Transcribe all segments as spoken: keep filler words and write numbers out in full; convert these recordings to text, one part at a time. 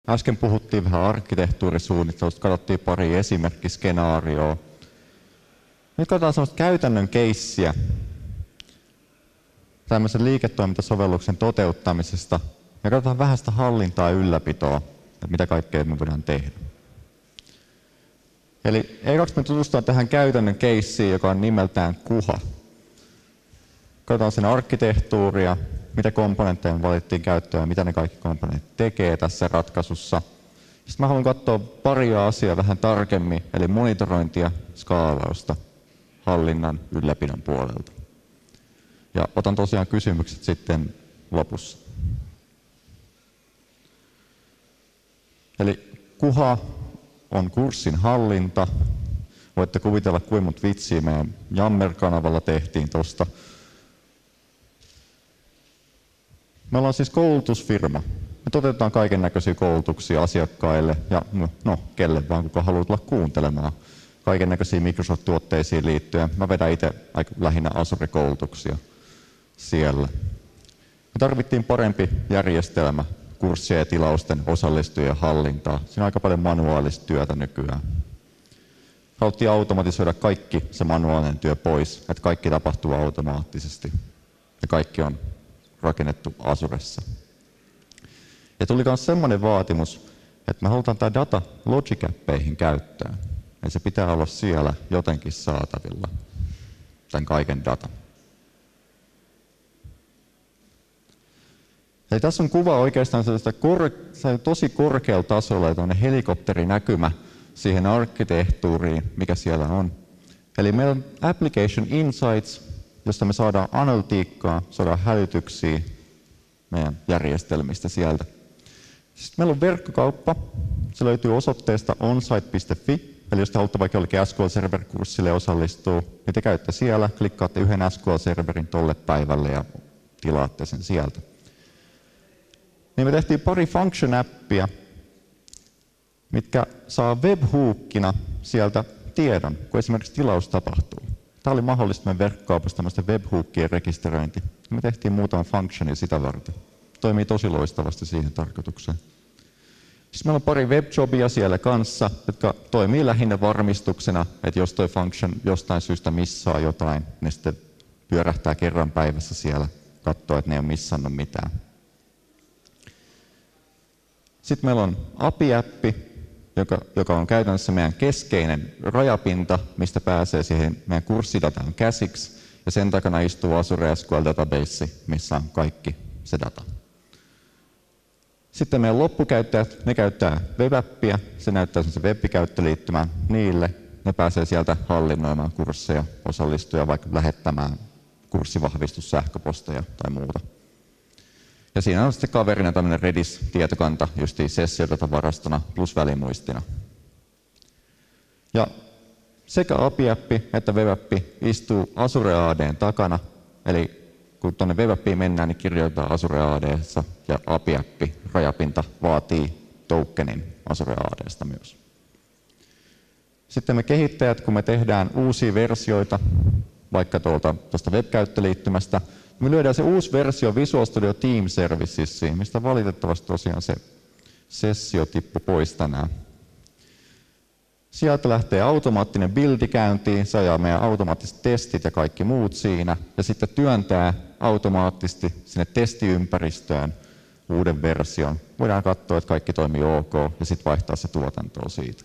Äsken puhuttiin vähän arkkitehtuurisuunnittelusta, katsottiin pari esimerkkiskenaarioa. Nyt katsotaan sellaista käytännön keissiä tämmöisen liiketoimintasovelluksen toteuttamisesta ja katsotaan vähän sitä hallintaa ja ylläpitoa, että mitä kaikkea me voidaan tehdä. Eli ekaksi me tutustutaan tähän käytännön keissiin, joka on nimeltään Kuha. Katsotaan sen arkkitehtuuria, mitä komponentteja me valittiin käyttöön ja mitä ne kaikki komponentit tekee tässä ratkaisussa. Sitten mä haluan katsoa paria asiaa vähän tarkemmin, eli monitorointia, skaalausta, hallinnan, ylläpidon puolelta. Ja otan tosiaan kysymykset sitten lopussa. Eli Kuha on kurssin hallinta. Voitte kuvitella, kuinka monta vitsiä meidän Jammer-kanavalla tehtiin tuosta. Me ollaan siis koulutusfirma. Me toteutetaan kaiken näköisiä koulutuksia asiakkaille ja no, kelle vaan, kuka haluaa tulla kuuntelemaan. Kaiken näköisiä Microsoft-tuotteisiin liittyen. Mä vedän itse aika lähinnä Azure-koulutuksia siellä. Me tarvittiin parempi järjestelmä kurssien ja tilausten osallistujien hallintaa. Siinä on aika paljon manuaalista työtä nykyään. Haluttiin automatisoida kaikki se manuaalinen työ pois, että kaikki tapahtuu automaattisesti. Ja kaikki on rakennettu Azuressa. Ja tuli myös semmoinen vaatimus, että me halutaan tämä data Logic Appeihin käyttöön. Eli se pitää olla siellä jotenkin saatavilla, tämän kaiken data. Eli tässä on kuva oikeastaan sellaista kor- tosi korkealla tasolla, ja tämmöinen helikopterinäkymä siihen arkkitehtuuriin, mikä siellä on. Eli meillä on Application Insights, josta me saadaan analytiikkaa, saadaan hälytyksiä meidän järjestelmistä sieltä. Sitten meillä on verkkokauppa. Se löytyy osoitteesta onsite piste fi. Eli jos te haluatte vaikka jollekin S Q L-server-kurssille osallistua, niin te käytte siellä, klikkaatte yhden S Q L-serverin tolle päivälle ja tilaatte sen sieltä. Niin me tehtiin pari function-appia, mitkä saa webhookina sieltä tiedon, kun esimerkiksi tilaus tapahtuu. Tämä oli mahdollista meidän verkkokaupassa tämmöistä webhookien rekisteröinti. Me tehtiin muutaman functionia sitä varten. Toimii tosi loistavasti siihen tarkoitukseen. Sitten meillä on pari webjobia siellä kanssa, jotka toimii lähinnä varmistuksena, että jos toi function jostain syystä missaa jotain, ne sitten pyörähtää kerran päivässä siellä, katsoo, että ne ei ole missannut mitään. Sitten meillä on A P I-appi, joka, joka on käytännössä meidän keskeinen rajapinta, mistä pääsee siihen meidän kurssidataan käsiksi. Ja sen takana istuu Azure S Q L Database, missä on kaikki se data. Sitten meidän loppukäyttäjät, ne käyttää webappia, se näyttää sen web-käyttöliittymän niille. Ne pääsee sieltä hallinnoimaan kursseja, osallistuja vaikka lähettämään kurssivahvistussähköposteja tai muuta. Ja siinä on sitten kaverina tämmöinen Redis-tietokanta, justiin sessiodatavarastona plus välimuistina. Ja sekä A P I-appi että webappi istuu Azure A D:n takana, eli kun tuonne webappiin mennään, niin kirjoitetaan Azure A D:ssä ja A P I-appi, rajapinta, vaatii tokenin Azure A D:stä myös. Sitten me kehittäjät, kun me tehdään uusia versioita, vaikka tuolta tuosta web-käyttöliittymästä, me lyödään se uusi versio Visual Studio Team Servicesiin, mistä valitettavasti tosiaan se sessio tippui pois tänään. Sieltä lähtee automaattinen buildi käyntiin, se ajaa meidän automaattiset testit ja kaikki muut siinä, ja sitten työntää automaattisesti sinne testiympäristöön uuden version. Voidaan katsoa, että kaikki toimii ok, ja sitten vaihtaa se tuotantoa siitä.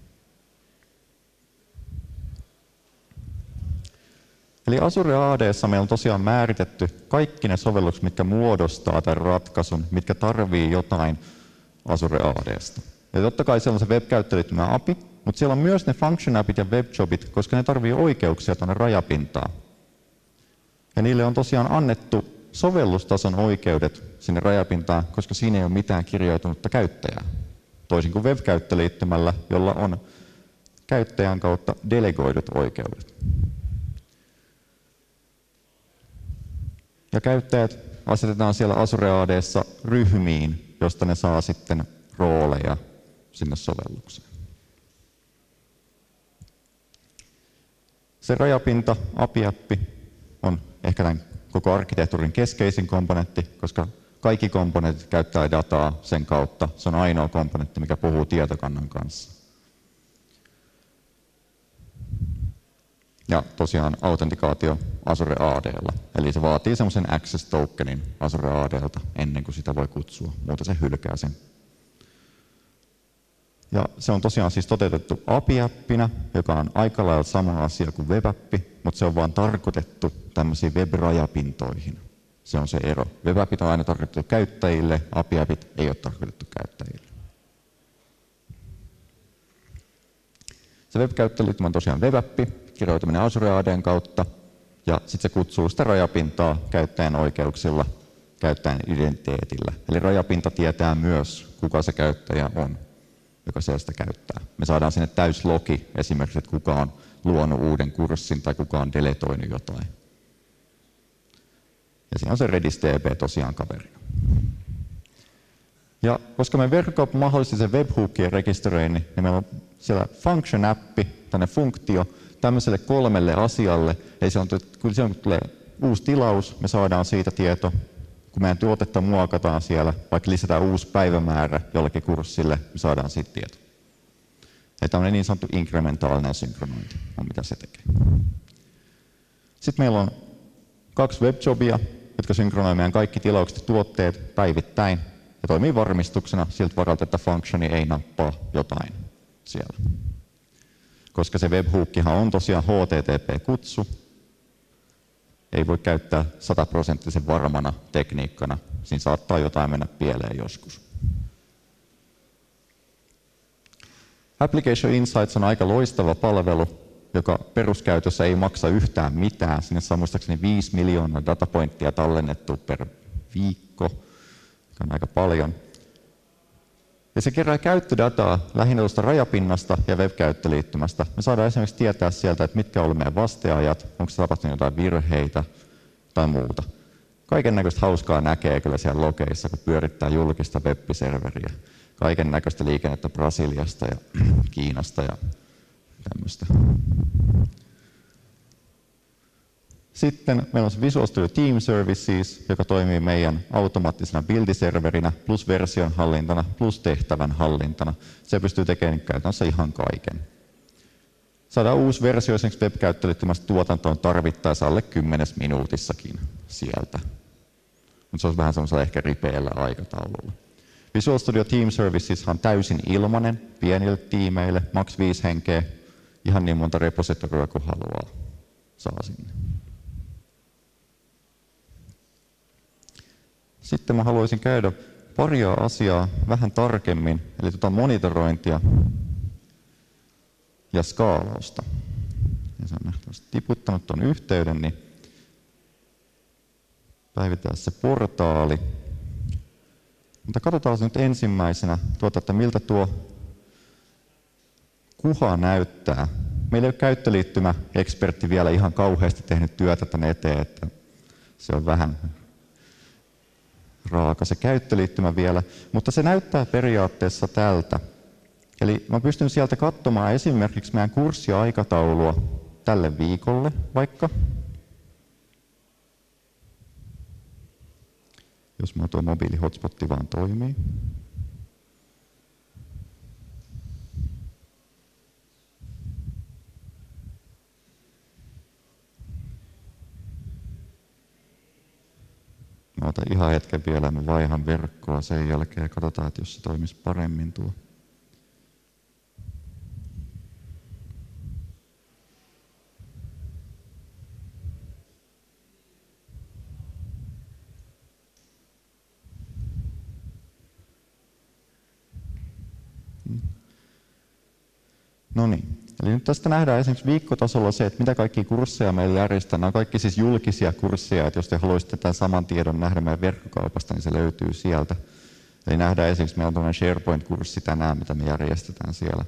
Eli Azure A D:ssa meillä on tosiaan määritetty kaikki ne sovellukset, mitkä muodostaa tämän ratkaisun, mitkä tarvii jotain Azure A D:sta. Ja totta kai siellä on se web-käyttöliittymä A P I, mutta siellä on myös ne function appit ja webjobit, koska ne tarvii oikeuksia tuonne rajapintaan. Ja niille on tosiaan annettu sovellustason oikeudet sinne rajapintaan, koska siinä ei ole mitään kirjoitunutta käyttäjää. Toisin kuin web-käyttöliittymällä, jolla on käyttäjän kautta delegoidut oikeudet. Ja käyttäjät asetetaan siellä Azure A D:ssa ryhmiin, josta ne saa sitten rooleja sinne sovellukseen. Se rajapinta, A P I-appi, on ehkä tämän koko arkkitehtuurin keskeisin komponentti, koska Kaikki komponentit käyttää dataa sen kautta. Se on ainoa komponentti, mikä puhuu tietokannan kanssa. Ja tosiaan autentikaatio Azure A D:lla. Eli se vaatii semmoisen access tokenin Azure A D:lta ennen kuin sitä voi kutsua. Muuten se hylkää sen. Ja se on tosiaan siis toteutettu A P I-appina, joka on aika lailla sama asia kuin web-appi, mutta se on vaan tarkoitettu tämmöisiin web-rajapintoihin. Se on se ero. Web-appit on aina tarkoitettu käyttäjille, A P I-appit ei ole tarkoitettu käyttäjille. Se web-käyttöliittymä on tosiaan web-appi, kirjoitaminen Azure A D:n kautta, ja sitten se kutsuu sitä rajapintaa käyttäjän oikeuksilla, käyttäjän identiteetillä. Eli rajapinta tietää myös, kuka se käyttäjä on, joka siellä sitä käyttää. Me saadaan sinne täyslogi esimerkiksi, että kuka on luonut uuden kurssin tai kuka on deletoinut jotain. Ja siinä on se Redis D B tosiaan kaverina. Ja koska me verkko mahdollisti sen webhookien rekisteröinnin, niin meillä on siellä function-appi, tänne funktio, tämmöiselle kolmelle asialle. Eli se on, kun silloin kun tulee uusi tilaus, me saadaan siitä tieto. Kun meidän tuotetta muokataan siellä, vaikka lisätään uusi päivämäärä jollekin kurssille, me saadaan siitä tieto. Eli tämmöinen niin sanottu inkrementaalinen synkronointi on mitä se tekee. Sitten meillä on kaksi webjobia, jotka synkronoi meidän kaikki tilaukset ja tuotteet päivittäin ja toimii varmistuksena siltä varalta, että functioni ei nappaa jotain siellä. Koska se webhookkihan on tosiaan H T T P-kutsu, ei voi käyttää sataprosenttisen varmana tekniikkana. Siinä saattaa jotain mennä pieleen joskus. Application Insights on aika loistava palvelu, joka peruskäytössä ei maksa yhtään mitään. Sinne saa muistaakseni viisi miljoonaa datapointtia tallennettu per viikko, joka on aika paljon. Ja se kerää käyttödataa lähinnä tuosta rajapinnasta ja web-käyttöliittymästä. Me saadaan esimerkiksi tietää sieltä, että mitkä on ollut meidän vasteajat, onko se tapahtunut jotain virheitä tai muuta. Kaiken näköistä hauskaa näkee kyllä siellä logeissa, kun pyörittää julkista web-serveriä. Kaiken näköistä liikennettä Brasiliasta ja Kiinasta ja tämmöistä. Sitten meillä on se Visual Studio Team Services, joka toimii meidän automaattisena buildiserverinä, plus version hallintana, plus tehtävän hallintana. Se pystyy tekemään käytännössä ihan kaiken. Saadaan uusi versio esimerkiksi web-käyttöliittymästä tuotantoon tarvittaessa alle kymmenessä minuutissakin sieltä. Mutta se olisi vähän semmoisella ehkä ripeällä aikataululla. Visual Studio Team Services on täysin ilmainen pienille tiimeille, maks viisi henkeä, ihan niin monta repositoria kuin haluaa saa sinne. Sitten mä haluaisin käydä paria asiaa vähän tarkemmin, eli tuota monitorointia ja skaalausta. Ja se on nähtävästi tiputtanut tuon yhteyden, niin päivitään se portaali. Mutta katsotaan nyt ensimmäisenä, tuota, että miltä tuo kuha näyttää. Meillä ei ole käyttöliittymä-ekspertti vielä ihan kauheasti tehnyt työtä tänne eteen, että se on vähän raaka se käyttöliittymä vielä, mutta se näyttää periaatteessa tältä. Eli mä pystyn sieltä katsomaan esimerkiksi meidän kurssiaikataulua tälle viikolle vaikka. Jos mä tuo mobiilihotspotti vaan toimii. Mä otan ihan hetken vielä, mä vaihan verkkoa sen jälkeen ja katsotaan, että jos se toimisi paremmin tuo. No niin, eli nyt tästä nähdään esimerkiksi viikkotasolla se, että mitä kaikkia kursseja meillä järjestetään. Nämä on kaikki siis julkisia kursseja, että jos te haluaisitte tämän saman tiedon nähdä meidän verkkokaupasta, niin se löytyy sieltä. Eli nähdään esimerkiksi, meillä on tämmöinen SharePoint-kurssi tänään, mitä me järjestetään siellä.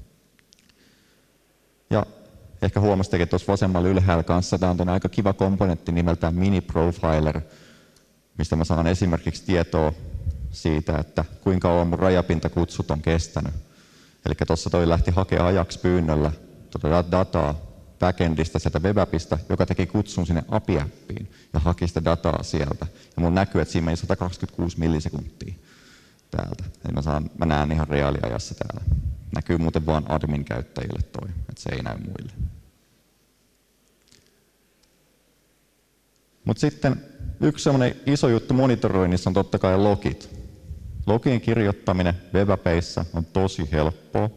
Ja ehkä huomasitte, että tuossa vasemmalla ylhäällä kanssa tämä on aika kiva komponentti nimeltään Mini Profiler, mistä mä saan esimerkiksi tietoa siitä, että kuinka kauan mun rajapintakutsut on kestänyt. Eli tuossa toi lähti hakemaan ajaksi pyynnöllä tuota dataa backendista, sieltä web-appista, joka teki kutsun sinne A P I-appiin ja haki sitä dataa sieltä. Ja mulla näkyy, että siinä meni sata kaksikymmentäkuusi millisekuntia täältä. Eli mä, saan, mä näen ihan reaaliajassa täällä. Näkyy muuten vaan admin-käyttäjille toi, että se ei näy muille. Mutta sitten yksi semmoinen iso juttu monitoroinnissa on totta kai logit. Logien kirjoittaminen web-appeissa on tosi helppoa.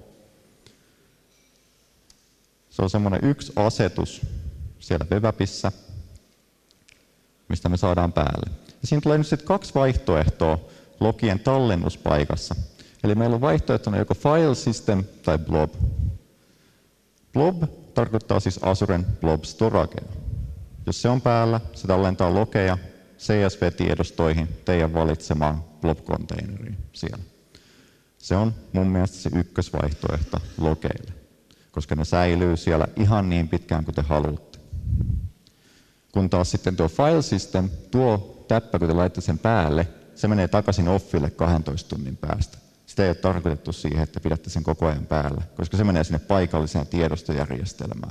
Se on semmoinen yksi asetus siellä web-appissa, mistä me saadaan päälle. Ja siinä tulee nyt sitten kaksi vaihtoehtoa logien tallennuspaikassa. Eli meillä on vaihtoehtona joko file system tai blob. Blob tarkoittaa siis Azuren blob storagea. Jos se on päällä, se tallentaa logeja C S V-tiedostoihin teidän valitsemaan blob-konteineriin siellä. Se on mun mielestä se ykkösvaihtoehto logeille, koska ne säilyy siellä ihan niin pitkään kuin te haluatte. Kun taas sitten tuo file system, tuo täppä, kun te laitte sen päälle, se menee takaisin offille kahdentoista tunnin päästä. Sitä ei ole tarkoitettu siihen, että pidätte sen koko ajan päällä, koska se menee sinne paikalliseen tiedostojärjestelmään.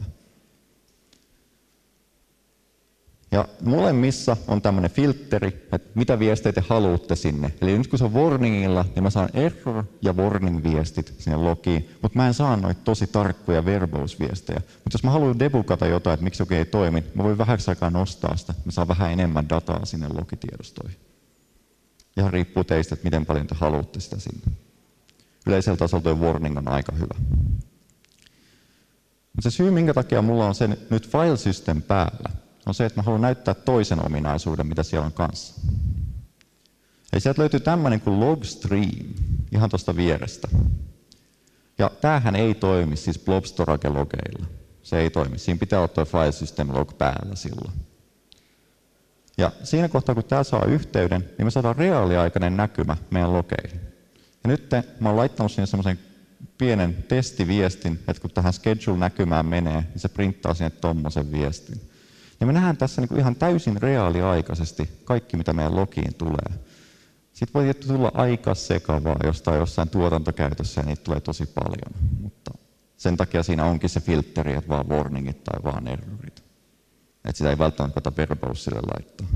Ja molemmissa on tämmöinen filtteri, että mitä viestejä te haluatte sinne. Eli nyt kun se on warningilla, niin mä saan error ja warning viestit sinne logiin, mutta mä en saa noita tosi tarkkoja verbose-viestejä. Mutta jos mä haluan debugata jotain, että miksi jokin ei toimi, mä voin vähäksi aikaa nostaa sitä, mä saan vähän enemmän dataa sinne logitiedostoihin. Ihan riippuu teistä, että miten paljon te haluatte sitä sinne. Yleisellä tasolla tuo warning on aika hyvä. Mutta se syy, minkä takia mulla on sen nyt file system päällä, on se, että mä haluan näyttää toisen ominaisuuden, mitä siellä on kanssa. Eli sieltä löytyy tämmöinen kuin logstream, ihan tuosta vierestä. Ja tämähän ei toimi siis blob storage logeilla. Se ei toimi. Siinä pitää olla tuo file system log päällä silloin. Ja siinä kohtaa, kun tämä saa yhteyden, niin me saadaan reaaliaikainen näkymä meidän logeihin. Ja nyt te, mä oon laittanut sinne semmoisen pienen testiviestin, että kun tähän schedule-näkymään menee, niin se printtaa sinne tommosen viestin. Ja me nähdään tässä niin kuin ihan täysin reaaliaikaisesti kaikki, mitä meidän logiin tulee. Sitten voi tietysti tulla aika sekavaa jostain jossain tuotantokäytössä, ja niitä tulee tosi paljon. Mutta sen takia siinä onkin se filtteri, että vaan warningit tai vaan errorit. Että sitä ei välttämättä kannata verboselle laittaa.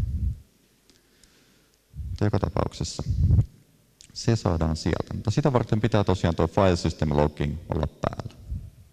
Mutta joka tapauksessa se saadaan sieltä. Mutta sitä varten pitää tosiaan tuo file system logging olla päällä.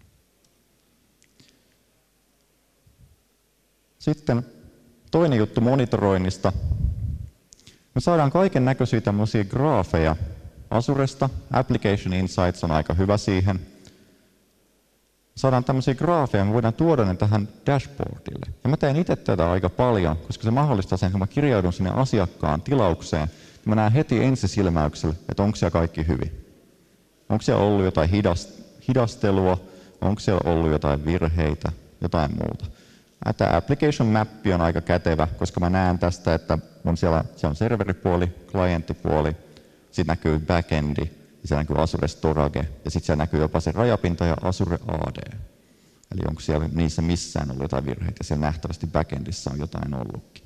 Sitten toinen juttu monitoroinnista. Me saadaan kaiken näköisiä tämmöisiä graafeja Azuresta. Application Insights on aika hyvä siihen. Saadaan tämmöisiä graafeja, me voidaan tuoda ne tähän dashboardille. Ja mä teen itse tätä aika paljon, koska se mahdollistaa sen, kun mä kirjaudun sinne asiakkaan tilaukseen, niin mä näen heti ensisilmäyksellä, että onko siellä kaikki hyvin. Onko siellä ollut jotain hidastelua, onko siellä ollut jotain virheitä, jotain muuta. Tämä application map on aika kätevä, koska mä näen tästä, että on siellä, siellä on serveripuoli, klienttipuoli, sitten näkyy backendi, ja siellä näkyy Azure Storage, ja sitten siellä näkyy jopa se rajapinta ja Azure A D. Eli onko siellä niissä missään ollut jotain virheitä, ja siellä nähtävästi backendissä on jotain ollutkin.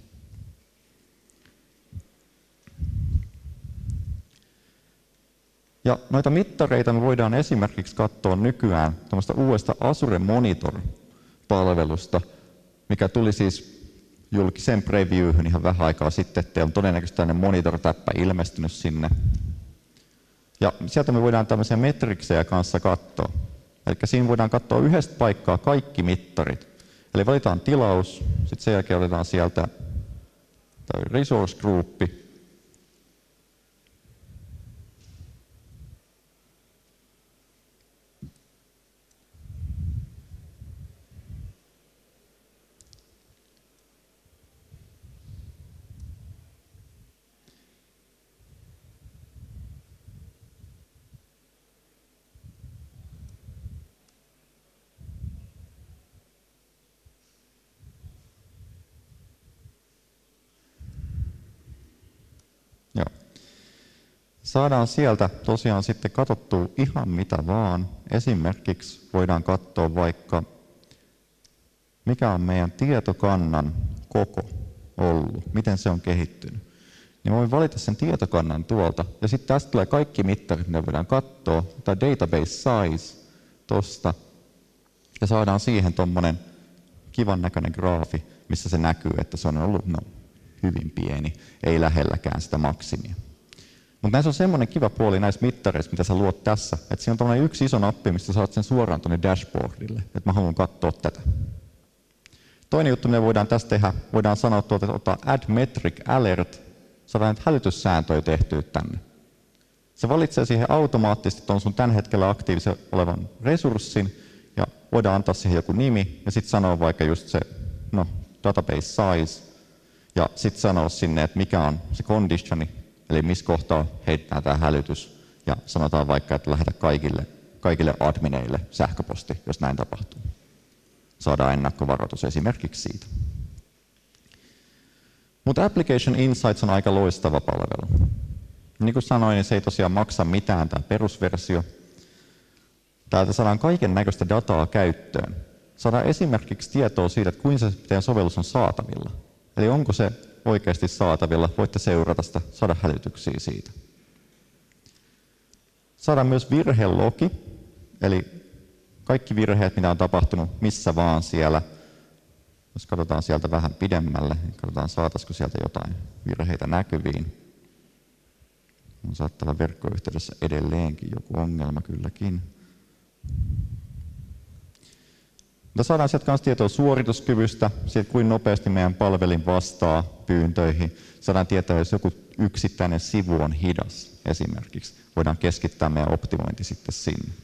Ja noita mittareita me voidaan esimerkiksi katsoa nykyään tuommoista uudesta Azure Monitor-palvelusta, mikä tuli siis julkiseen previewhyn ihan vähän aikaa sitten, että on todennäköisesti tämmöinen monitor-täppä ilmestynyt sinne. Ja sieltä me voidaan tämmöisiä metriksejä kanssa katsoa. Eli siinä voidaan katsoa yhdestä paikkaa kaikki mittarit. Eli valitaan tilaus, sitten sen jälkeen otetaan sieltä resource groupi. Saadaan sieltä tosiaan sitten katsottua ihan mitä vaan. Esimerkiksi voidaan katsoa vaikka, mikä on meidän tietokannan koko ollut, miten se on kehittynyt. Niin voin valita sen tietokannan tuolta, ja sitten tästä tulee kaikki mittarit, mitä voidaan katsoa, tai database size tosta, ja saadaan siihen tuommoinen kivan näköinen graafi, missä se näkyy, että se on ollut no, hyvin pieni, ei lähelläkään sitä maksimia. Mutta näissä on semmoinen kiva puoli näissä mittareissa, mitä sä luot tässä, että siinä on tämmöinen yksi iso nappi, mistä saat sen suoraan tuonne dashboardille, että mä haluan katsoa tätä. Toinen juttu, mitä voidaan tässä tehdä, voidaan sanoa tuolta, että ottaa add metric alert, saadaan näitä hälytyssääntöjä tehtyä tänne. Se valitsee siihen automaattisesti tuon sun tämän hetkellä aktiivisen olevan resurssin, ja voidaan antaa siihen joku nimi, ja sitten sanoa vaikka just se no, database size, ja sitten sanoa sinne, että mikä on se conditioni, eli missä kohtaa heittää tämä hälytys, ja sanotaan vaikka, että lähetä kaikille, kaikille admineille sähköposti, jos näin tapahtuu. Saadaan ennakkovaroitus esimerkiksi siitä. Mutta Application Insights on aika loistava palvelu. Niin kuin sanoin, niin se ei tosiaan maksa mitään tämä perusversio. Täältä saadaan kaiken näköistä dataa käyttöön. Saadaan esimerkiksi tietoa siitä, että kuinka se teidän sovellus on saatavilla. Eli onko se oikeasti saatavilla, voitte seurata sitä, saada hälytyksiä siitä. Saadaan myös virhelogi, eli kaikki virheet, mitä on tapahtunut missä vaan siellä. Jos katsotaan sieltä vähän pidemmälle, niin katsotaan saataisiko sieltä jotain virheitä näkyviin. On saattaa olla verkkoyhteydessä edelleenkin joku ongelma kylläkin. Mutta saadaan sieltä myös tietoa suorituskyvystä, siitä kuinka nopeasti meidän palvelin vastaa pyyntöihin. Saadaan tietää, jos joku yksittäinen sivu on hidas esimerkiksi. Voidaan keskittää meidän optimointi sitten sinne.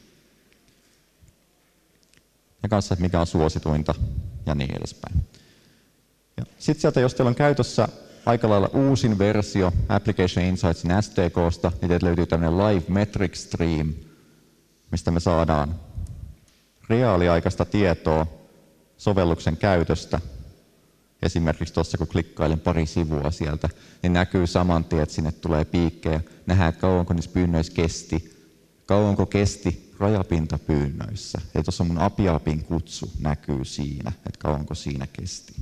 Ja kanssa, että mikä on suosituinta ja niin edespäin. Sitten sieltä, jos teillä on käytössä aika lailla uusin versio Application Insightsin S T K:sta, niin teiltä löytyy tämmöinen Live Metric Stream, mistä me saadaan reaaliaikaista tietoa sovelluksen käytöstä. Esimerkiksi tuossa, kun klikkailen pari sivua sieltä, niin näkyy saman tien, että sinne tulee piikkejä. Nähdään, että kauanko niissä pyynnöissä kesti, kauanko kesti rajapintapyynnöissä. Eli tuossa mun A P I-apin kutsu näkyy siinä, että kauanko siinä kesti.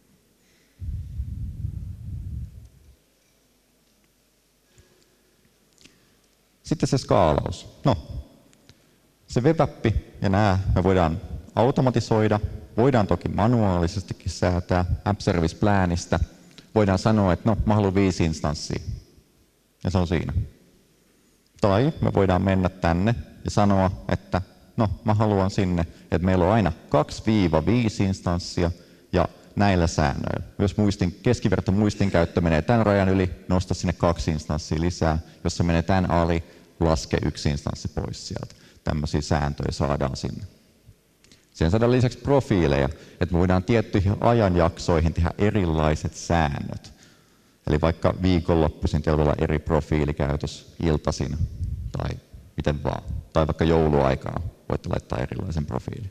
Sitten se skaalaus. No, se web-appi ja nämä me voidaan automatisoida, voidaan toki manuaalisestikin säätää App Service Planista. Voidaan sanoa, että no, mä haluan viisi instanssia. Ja se on siinä. Tai me voidaan mennä tänne ja sanoa, että no, mä haluan sinne, että meillä on aina kaksi viisi instanssia ja näillä säännöillä. Jos muistin, keskiverto muistin käyttö menee tämän rajan yli, nosta sinne kaksi instanssia lisää. Jos se menee tämän ali, laske yksi instanssi pois sieltä. Tämmöisiä sääntöjä saadaan sinne. Siihen saadaan lisäksi profiileja, että me voidaan tiettyihin ajanjaksoihin tehdä erilaiset säännöt. Eli vaikka viikonloppuisin teillä voi olla eri profiilikäytös iltaisin tai miten vaan. Tai vaikka jouluaikaa voitte laittaa erilaisen profiilin.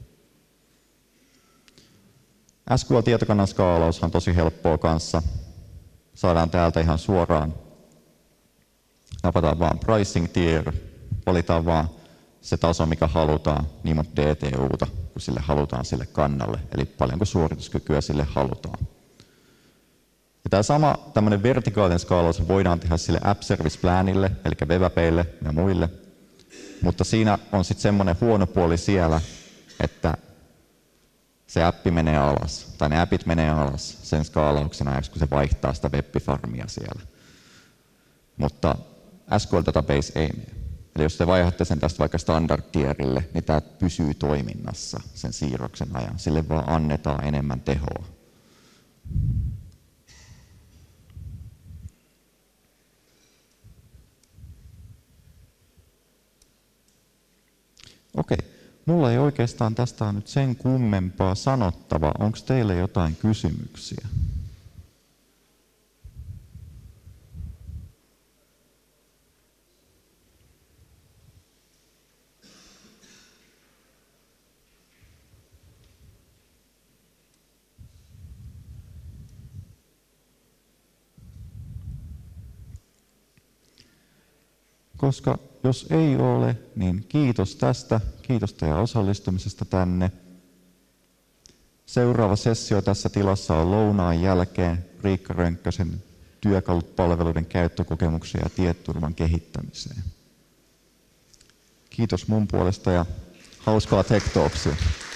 S Q L-tietokannan skaalaus on tosi helppoa kanssa. Saadaan täältä ihan suoraan. Napataan vaan pricing tier, valitaan vaan se taso, mikä halutaan, niin monta D T U:ta, kun sille halutaan sille kannalle, eli paljonko suorituskykyä sille halutaan. Ja tämä sama tämmöinen vertikaalinen skaalaus voidaan tehdä sille App Service Planille, eli web-apeille ja muille, mutta siinä on sitten semmoinen huono puoli siellä, että se appi menee alas, tai ne appit menee alas sen skaalauksen ajaksi, kun se vaihtaa sitä web-farmia siellä. Mutta S Q L Database ei mene. Eli jos te vaihdatte sen tästä vaikka standard-tierille, niin tämä pysyy toiminnassa sen siirroksen ajan. Sille vaan annetaan enemmän tehoa. Okei, mulla ei oikeastaan tästä ole nyt sen kummempaa sanottavaa. Onko teille jotain kysymyksiä? Koska jos ei ole, niin kiitos tästä. Kiitos teidän osallistumisesta tänne. Seuraava sessio tässä tilassa on lounaan jälkeen Riikka Rönkkösen työkalut palveluiden käyttökokemuksen ja tietoturvan kehittämiseen. Kiitos mun puolesta ja hauskaa Tech Talksia.